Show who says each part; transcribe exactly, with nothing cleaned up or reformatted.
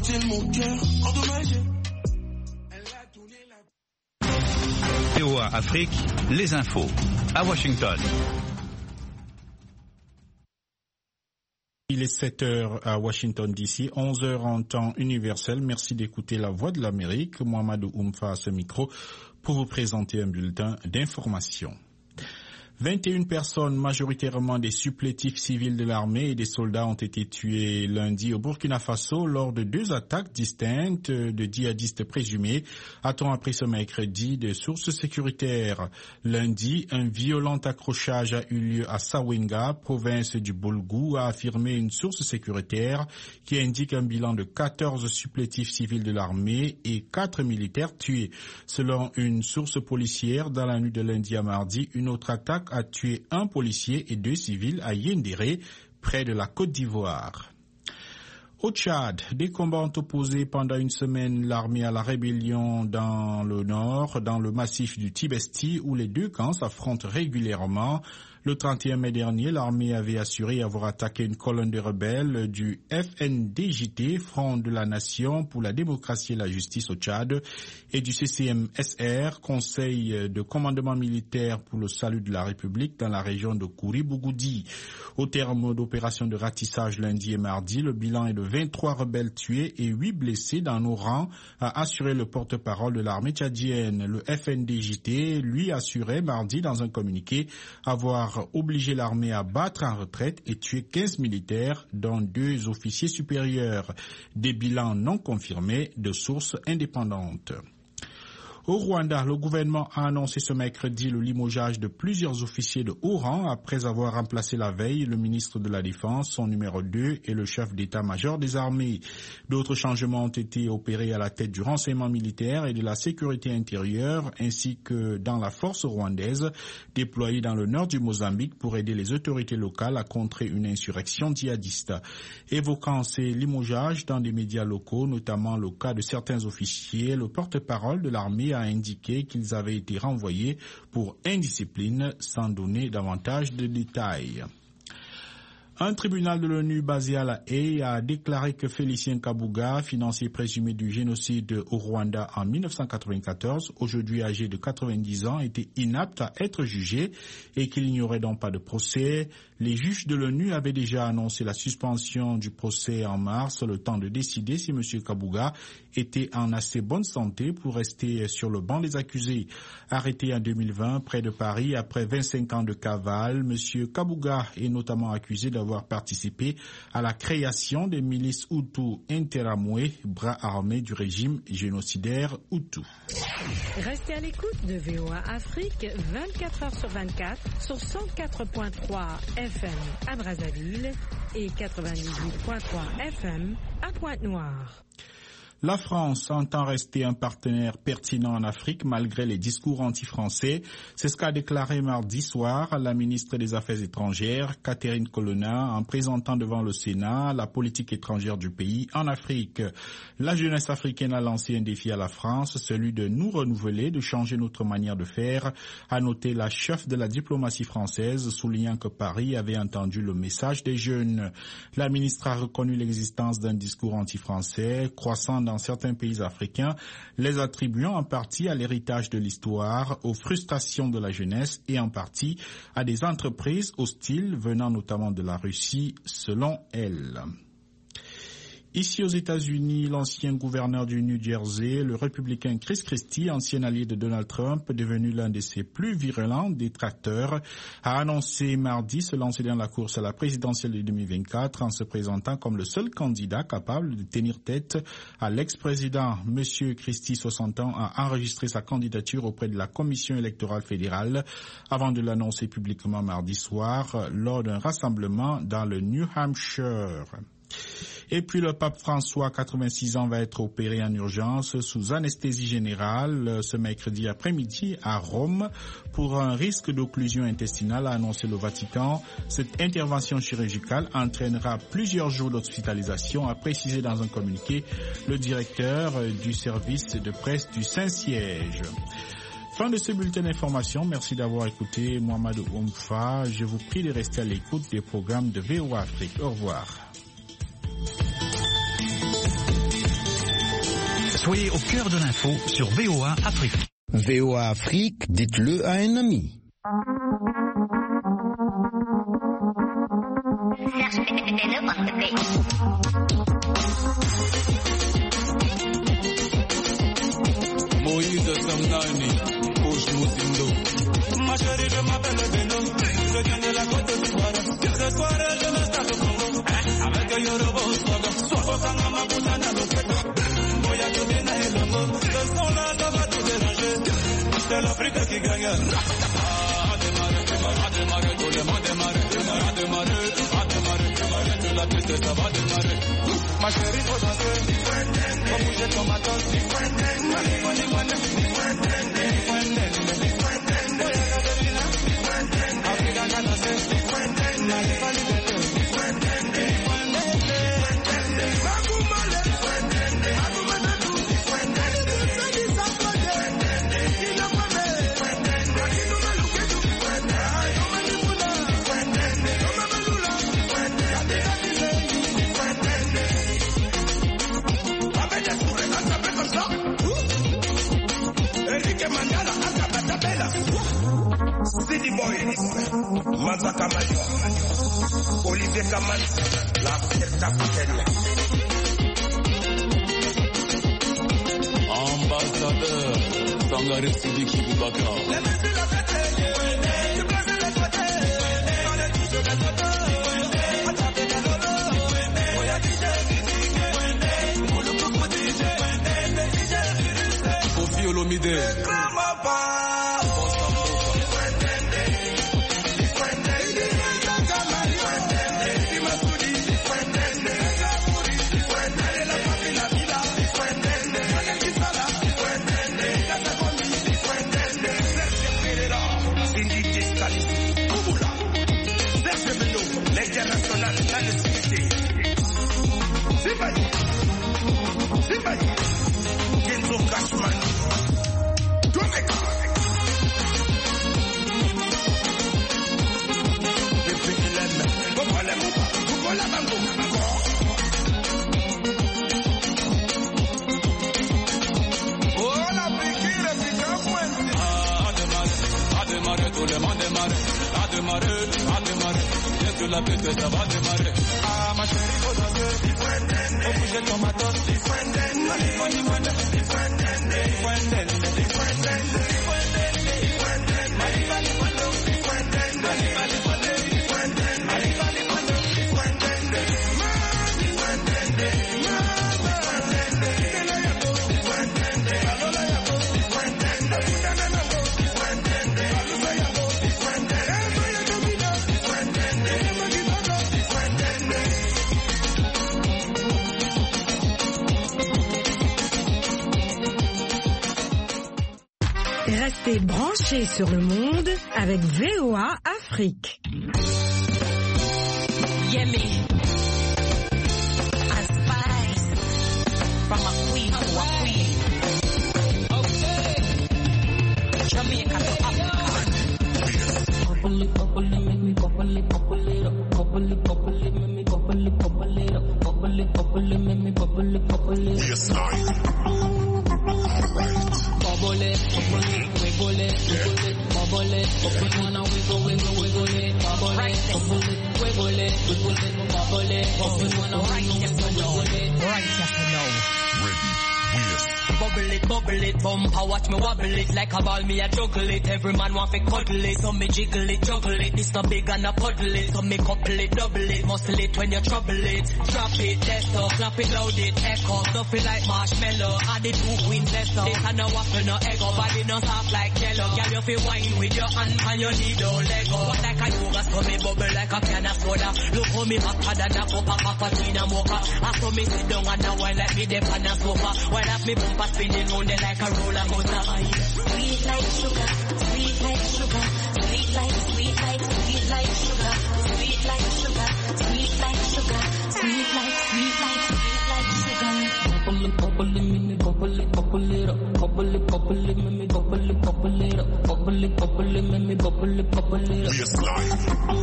Speaker 1: de mon cœur endommagé.
Speaker 2: V O A Afrique, les infos à Washington.
Speaker 3: Il est sept heures à Washington D C, onze heures en temps universel. Merci d'écouter la Voix de l'Amérique. Mohamedou Oumfa à ce micro pour vous présenter un bulletin d'information. vingt et une personnes, majoritairement des supplétifs civils de l'armée et des soldats, ont été tués lundi au Burkina Faso lors de deux attaques distinctes de djihadistes présumés, a-t-on appris ce mercredi de sources sécuritaires. Lundi, un violent accrochage a eu lieu à Sawenga, province du Boulgou, a affirmé une source sécuritaire qui indique un bilan de quatorze supplétifs civils de l'armée et quatre militaires tués. Selon une source policière, dans la nuit de lundi à mardi, une autre attaque a tué un policier et deux civils à Yendéré, près de la Côte d'Ivoire. Au Tchad, des combats ont opposé pendant une semaine l'armée à la rébellion dans le nord, dans le massif du Tibesti, où les deux camps s'affrontent régulièrement. Le trente et un mai dernier, l'armée avait assuré avoir attaqué une colonne de rebelles du F N D J T, Front de la Nation pour la démocratie et la justice au Tchad, et du C C M S R, Conseil de commandement militaire pour le salut de la République dans la région de Kouri-Bougoudi. Au terme d'opérations de ratissage lundi et mardi, le bilan est de vingt-trois rebelles tués et huit blessés dans nos rangs, a assuré le porte-parole de l'armée tchadienne. Le F N D J T, lui, assurait mardi dans un communiqué avoir obligé l'armée à battre en retraite et tuer quinze militaires, dont deux officiers supérieurs. Des bilans non confirmés de sources indépendantes. Au Rwanda, le gouvernement a annoncé ce mercredi le limogeage de plusieurs officiers de haut rang après avoir remplacé la veille le ministre de la Défense, son numéro deux et le chef d'état-major des armées. D'autres changements ont été opérés à la tête du renseignement militaire et de la sécurité intérieure ainsi que dans la force rwandaise déployée dans le nord du Mozambique pour aider les autorités locales à contrer une insurrection djihadiste. Évoquant ces limogeages dans des médias locaux, notamment le cas de certains officiers, le porte-parole de l'armée a indiqué qu'ils avaient été renvoyés pour indiscipline sans donner davantage de détails. Un tribunal de l'ONU basé à La Haye a déclaré que Félicien Kabuga, financier présumé du génocide au Rwanda en mille neuf cent quatre-vingt-quatorze, aujourd'hui âgé de quatre-vingt-dix ans, était inapte à être jugé et qu'il n'y aurait donc pas de procès. Les juges de l'ONU avaient déjà annoncé la suspension du procès en mars, le temps de décider si M. Kabuga était en assez bonne santé pour rester sur le banc des accusés. Arrêté en deux mille vingt près de Paris après vingt-cinq ans de cavale, M. Kabuga est notamment accusé d'avoir participé à la création des milices Hutus Interamwe, bras armés du régime génocidaire Hutu.
Speaker 4: Restez à l'écoute de V O A Afrique vingt-quatre heures sur vingt-quatre sur cent quatre virgule trois F M à Brazzaville et quatre-vingt-dix-huit virgule trois F M à Pointe-Noire.
Speaker 3: La France entend rester un partenaire pertinent en Afrique malgré les discours anti-français. C'est ce qu'a déclaré mardi soir la ministre des Affaires étrangères, Catherine Colonna, en présentant devant le Sénat la politique étrangère du pays en Afrique. La jeunesse africaine a lancé un défi à la France, celui de nous renouveler, de changer notre manière de faire, a noté la chef de la diplomatie française, soulignant que Paris avait entendu le message des jeunes. La ministre a reconnu l'existence d'un discours anti-français croissant dans dans certains pays africains, les attribuant en partie à l'héritage de l'histoire, aux frustrations de la jeunesse et en partie à des entreprises hostiles venant notamment de la Russie, selon elle. Ici aux États-Unis, l'ancien gouverneur du New Jersey, le républicain Chris Christie, ancien allié de Donald Trump, devenu l'un de ses plus virulents détracteurs, a annoncé mardi se lancer dans la course à la présidentielle de deux mille vingt-quatre en se présentant comme le seul candidat capable de tenir tête à l'ex-président. Monsieur Christie, soixante ans, a enregistré sa candidature auprès de la Commission électorale fédérale avant de l'annoncer publiquement mardi soir lors d'un rassemblement dans le New Hampshire. Et puis le pape François, quatre-vingt-six ans, va être opéré en urgence sous anesthésie générale ce mercredi après-midi à Rome pour un risque d'occlusion intestinale, a annoncé le Vatican. Cette intervention chirurgicale entraînera plusieurs jours d'hospitalisation, a précisé dans un communiqué le directeur du service de presse du Saint-Siège. Fin de ce bulletin d'information. Merci d'avoir écouté Mohamedou Oumfa. Je vous prie de rester à l'écoute des programmes de V O A Afrique. Au revoir.
Speaker 2: Soyez au cœur de l'info sur V O A Afrique.
Speaker 5: V O A Afrique, dites-le à un ami.
Speaker 1: Moïse Samnani, Pouche Moussindo. Ma chérie, je m'appelle Beno. Je viens de la côte d'Ivoire. Ce soir, je me stade au Congo. Avec un Yorobo Soga. Sois Sanga Mabutana Loketo. Moya Tobina et Longo. Le son là, ça va tout déranger. C'est l'Afrique qui gagne. Ah, démarrer, démarrer, démarrer. Tout le monde démarrer, démarrer, démarrer. Ah, démarrer, démarrer. Tout la piste, ça va démarrer. Ma chérie, faut danser. Faut bouger ton matos.
Speaker 6: City Boys, Manza Kamayo, Olivier Kaman, la fierté africaine.
Speaker 1: Ambassadeur, Sangare Sidiki Boubacar. Kofi Olomide.
Speaker 6: Kenzo Cashman, Jamaica.
Speaker 1: Tout le monde démarre, à démarrer, à démarrer. Dès que la piste, ça va démarrer. Ah, ma chérie, faut danser. Faut bouger ton matos.
Speaker 4: Restez branchés sur le monde avec V O A Afrique.
Speaker 7: Yemi, a spice from a queen to a queen. Okay, Jamaica to Africa. Bubble it, bubble it, make me bubble it, bubble it up. Bubble it, bubble it, make me bubble it, bubble it up. Bubble it, bubble it, make me bubble it, bubble it up.
Speaker 6: Yes, alright.
Speaker 7: Bubble it, bubble it, wiggle it, wiggle it, bubble it, bubble it, wanna wiggle, wiggle, wiggle it, bubble it, bubble it, wiggle it, wiggle it, bubble it, bubble it, wanna wiggle, wiggle, wiggle it, right, yes or no?
Speaker 6: Ready, yes.
Speaker 7: Bubble it, bubble it, bumper, watch me wobble it like a ball, me a juggle it. Every man want to cuddle it, so me jiggle it, juggle it. This not big and a puddle it, so me couple it, double it, muscle it when you trouble it. Drop it, test up, clap it, loud it, echo, stuff it like marshmallow. Add it two queens, less up. This and no waffle, no egg up, body no soft like jello. Girl, you feel wine with your hand and your knee don't let go. What like a yoga, so me bubble like a can of soda. Look how me hotter than a cup of cappuccino mocha. I saw me sit down and a wine like me dip on a sofa. While up me bumper spinning round it like a roller coaster.
Speaker 8: Sweet like sugar, sweet like sugar, sweet like, sweet like, sweet like sugar, sweet like sugar, sweet like sugar, sweet like, sweet like, sweet like sugar.
Speaker 7: Bubble it, bubble it, make me bubble it, bubble it up. Bubble it, bubble it, make me bubble it, bubble it up. Bubble it, bubble it, make me bubble it, bubble it up.
Speaker 6: Yes, life.